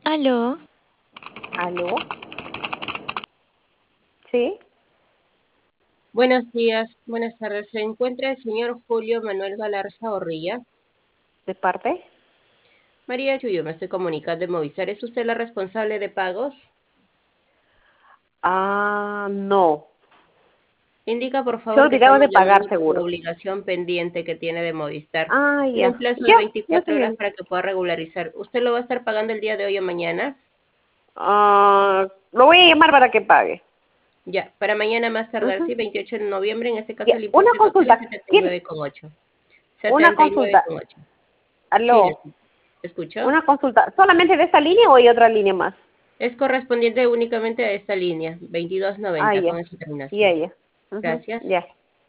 Aló, ¿Aló? ¿Sí? Buenos días, buenas tardes. Se encuentra el señor Julio Manuel Galarza Orrilla. ¿De parte? María Chuyo, me estoy comunicando de Movistar. ¿Es usted la responsable de pagos? Ah, no. Indica, por Se favor, que olvidaron estamos de pagar, llamando por una seguro. obligación pendiente que tiene de Movistar. Ah, Tiene un ya. plazo de Ya, ya estoy 24 horas bien. para que pueda regularizar. ¿Usted lo va a estar pagando el día de hoy o mañana? Ah, lo voy a llamar para que pague. Ya, para mañana más tardar, Ujú. sí, 28 de noviembre. En este caso Ya, el una importe total es consulta. ¿Quién? 79,8. Una consulta. 79,8. Sí, Aló. escucho. Una consulta. ¿Solamente de esta línea o hay otra línea más? Es correspondiente únicamente a esta línea, Ah, 2290 ya. con esa Ya, terminación. ya. Ujú, Gracias. ya.